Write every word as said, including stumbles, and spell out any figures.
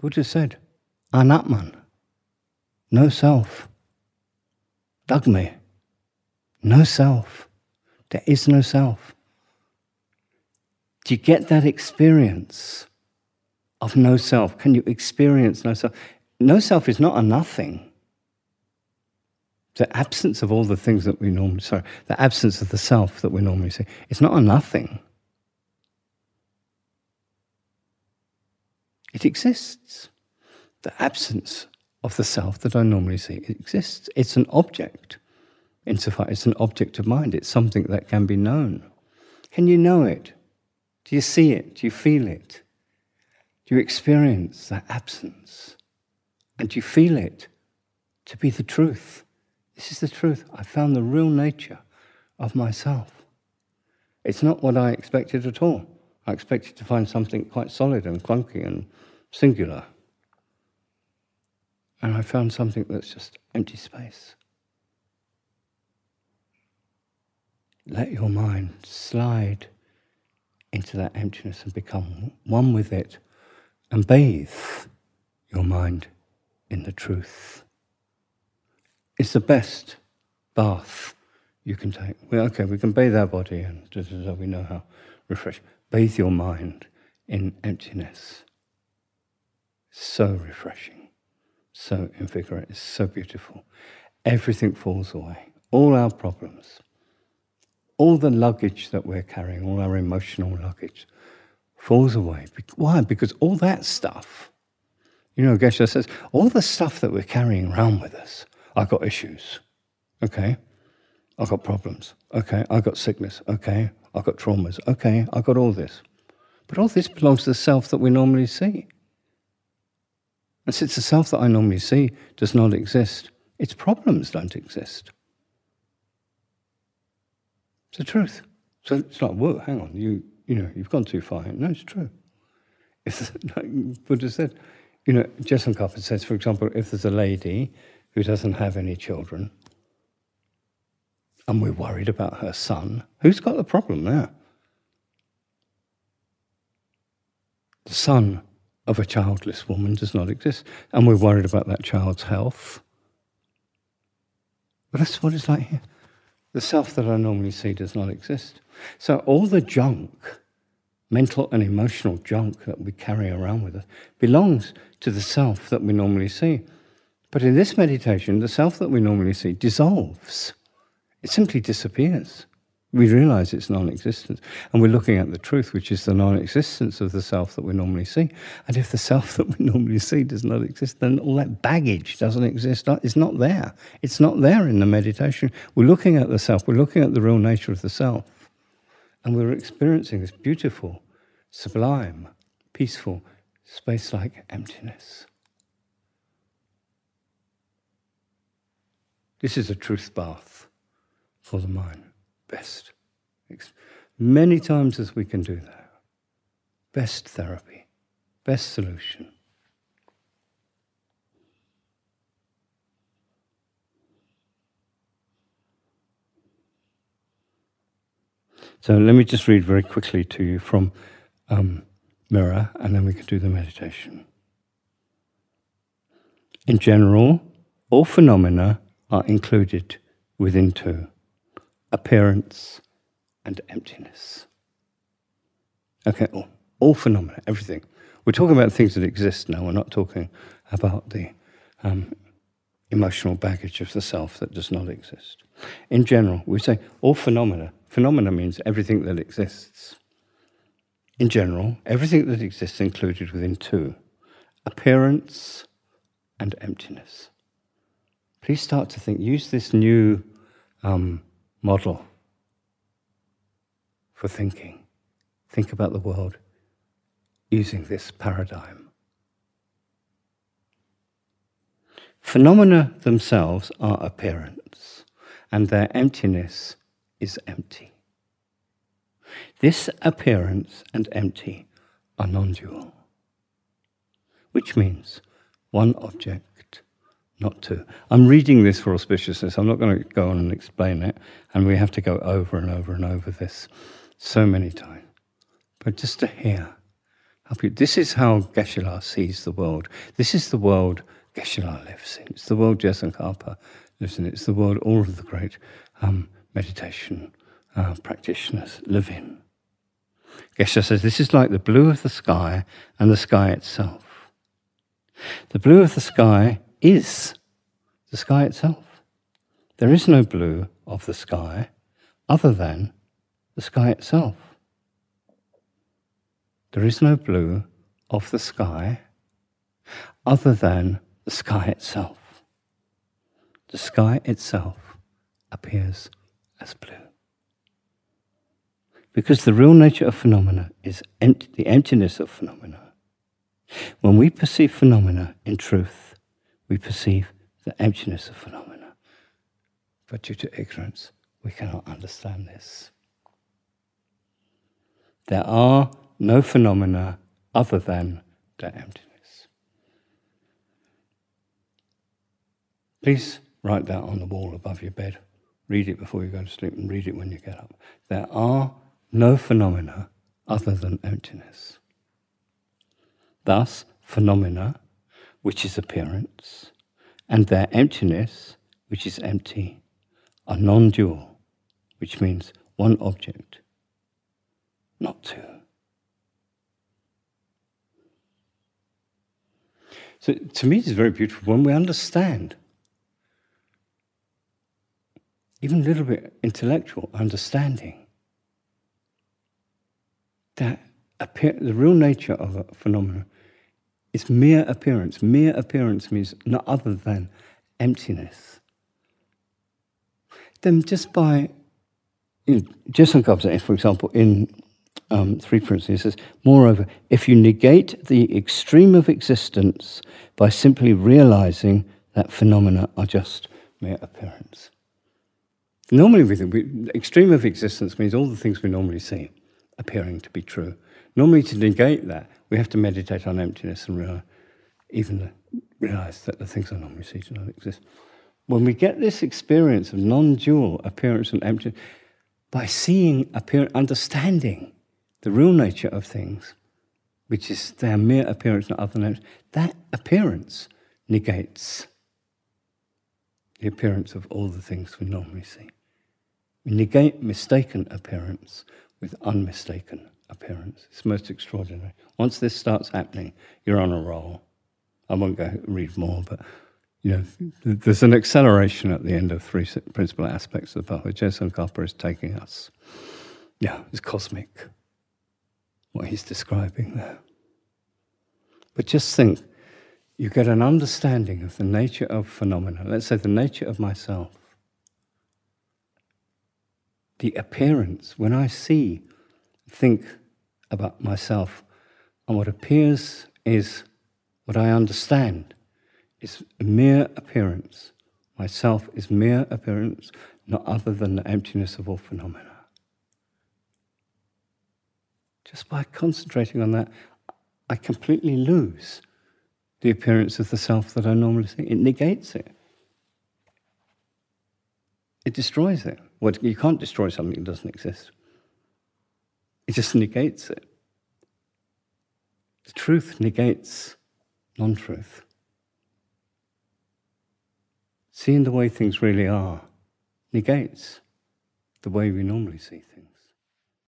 Buddha said, Anatman, no self. Dagme, no self. There is no self. Do you get that experience of no self? Can you experience no self? No self is not a nothing. The absence of all the things that we normally, sorry, the absence of the self that we normally see, it's not a nothing. It exists. The absence of the self that I normally see, it exists. It's an object. Insofar, it's an object of mind. It's something that can be known. Can you know it? Do you see it? Do you feel it? Do you experience that absence? And do you feel it to be the truth? This is the truth. I found the real nature of myself. It's not what I expected at all. I expected to find something quite solid and clunky and singular. And I found something that's just empty space. Let your mind slide into that emptiness and become one with it, and bathe your mind in the truth. It's the best bath you can take. Well, okay, we can bathe our body, and just as we know how refresh. Bathe your mind in emptiness. So refreshing, so invigorating, so beautiful. Everything falls away. All our problems, all the luggage that we're carrying, all our emotional luggage, falls away. Why? Because all that stuff, you know, Geshe says, all the stuff that we're carrying around with us, I've got issues, okay? I've got problems, okay? I've got sickness, okay? I've got traumas, okay? I've got all this. But all this belongs to the self that we normally see. And since the self that I normally see does not exist, its problems don't exist. It's the truth. So it's like, whoa, hang on, you you know, you've gone too far. No, it's true. It's like Buddha said, you know, Tsongkhapa says, for example, if there's a lady who doesn't have any children, and we're worried about her son, who's got the problem there? The son of a childless woman does not exist, and we're worried about that child's health. But that's what it's like here. The self that I normally see does not exist. So all the junk, mental and emotional junk that we carry around with us, belongs to the self that we normally see. But in this meditation, the self that we normally see dissolves. It simply disappears. We realize it's non-existent. And we're looking at the truth, which is the non-existence of the self that we normally see. And if the self that we normally see does not exist, then all that baggage doesn't exist. It's not there. It's not there in the meditation. We're looking at the self. We're looking at the real nature of the self. And we're experiencing this beautiful, sublime, peaceful, space-like emptiness. This is a truth bath for the mind. Best. Many times as we can do that. Best therapy. Best solution. So let me just read very quickly to you from um, Mirror, and then we can do the meditation. In general, all phenomena are included within two: appearance and emptiness. Okay, all, all phenomena, everything. We're talking about things that exist now. We're not talking about the um, emotional baggage of the self that does not exist. In general, we say all phenomena. Phenomena means everything that exists. In general, everything that exists included within two: appearance and emptiness. Please start to think, use this new um, model for thinking. Think about the world using this paradigm. Phenomena themselves are appearance, and their emptiness is empty. This appearance and empty are non-dual, which means one object, not two. I'm reading this for auspiciousness. I'm not going to go on and explain it, and we have to go over and over and over this so many times. But just to hear How be- this is how Geshe-la sees the world. This is the world Geshe-la lives in. It's the world Tsongkhapa lives in. It's the world all of the great um, meditation uh, practitioners live in. Geshe-la says, this is like the blue of the sky and the sky itself. The blue of the sky is the sky itself. There is no blue of the sky other than the sky itself. There is no blue of the sky other than the sky itself. The sky itself appears as blue. Because the real nature of phenomena is empty, the emptiness of phenomena. When we perceive phenomena in truth, we perceive the emptiness of phenomena. But due to ignorance, we cannot understand this. There are no phenomena other than their emptiness. Please write that on the wall above your bed. Read it before you go to sleep and read it when you get up. There are no phenomena other than emptiness. Thus, phenomena, which is appearance, and their emptiness, which is empty, are non-dual, which means one object, not two. So to me, it's very beautiful when we understand, even a little bit intellectual understanding, that appear, the real nature of a phenomenon is mere appearance. Mere appearance means not other than emptiness. Then just by, you know, Jesson Kabza, for example, in um, Three Principles, he says, moreover, if you negate the extreme of existence by simply realizing that phenomena are just mere appearance. Normally, we think we, extreme of existence means all the things we normally see appearing to be true. Normally, to negate that, we have to meditate on emptiness and realize, even realize that the things I normally see do not exist. When we get this experience of non-dual appearance and emptiness, by seeing, appear, understanding the real nature of things, which is their mere appearance, not other than emptiness, that appearance negates the appearance of all the things we normally see. We negate mistaken appearance with unmistaken appearance. It's most extraordinary. Once this starts happening, you're on a roll. I won't go read more, but you know, there's an acceleration at the end of three principal aspects of the path. Jesson Tsongkhapa is taking us. Yeah, it's cosmic, what he's describing there. But just think, you get an understanding of the nature of phenomena. Let's say the nature of myself. The appearance, when I see, think about myself, and what appears is what I understand is mere appearance. Myself is mere appearance, not other than the emptiness of all phenomena. Just by concentrating on that, I completely lose the appearance of the self that I normally see. It negates it. It destroys it. Well, you can't destroy something that doesn't exist. It just negates it. The truth negates non-truth. Seeing the way things really are negates the way we normally see things.